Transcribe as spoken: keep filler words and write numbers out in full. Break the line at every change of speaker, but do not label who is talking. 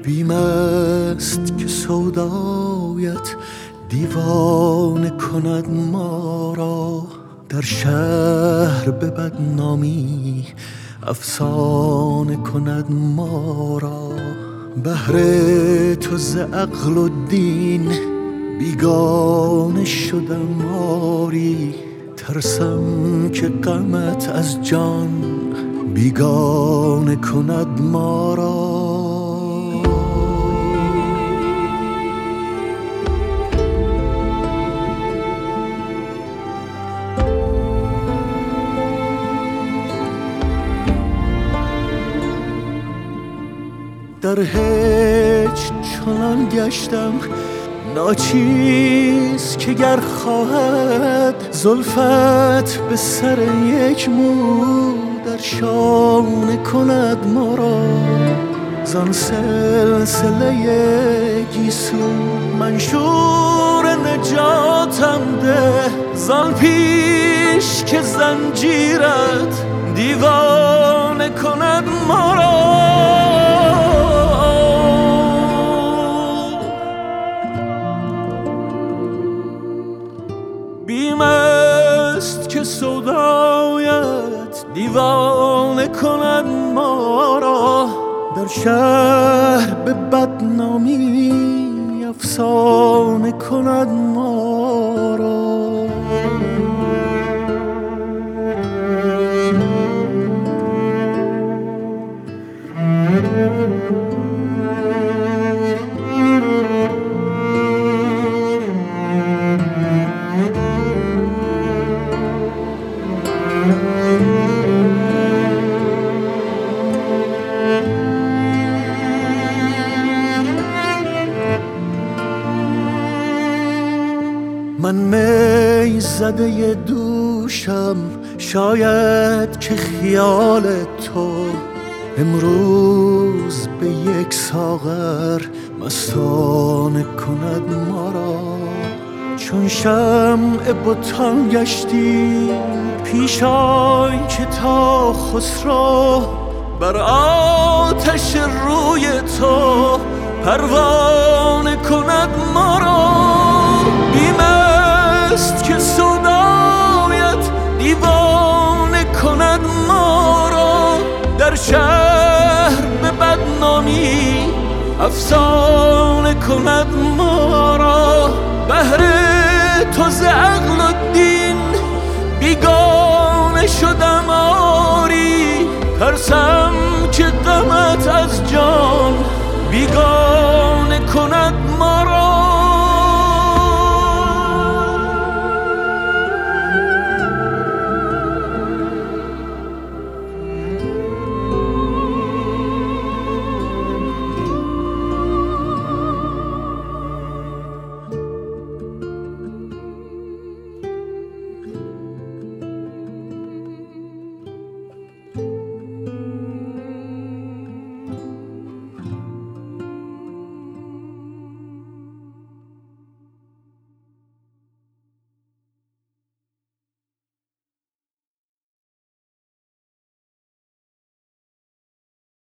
بیم است که سودایت دیوانه کند ما را، در شهر به بدنامی افسانه کند ما را. بهر تو ز عقل و دین بیگانه شدم آری، ترسم که غمت از جان بیگانه کند ما را. در هیچ چنان گشتم ناچیز که گر خواهد زلفت به سر یک مو در شانه کند ما را. زان سلسله گیسو منشور نجاتم ده، زان پیش که زنجیرت دیوانه کند ما را. بیم است که سودایت دیوانه کند ما را، در شهر به بدنامی افسانه کند ما را. من می زده دوشم، شاید که خیال تو امروز به یک ساغر مستانه کند ما را. چون شمع بتان گشتی پیش آی که تا خسرو بر آتش روی تو پروانه کند ما را. بیم است که سودایت دیوانه کند ما را، در شهر به بدنامی افسانه کند ما را. بهر تو ز عقل و دین بیگانه شدم آری، ترسم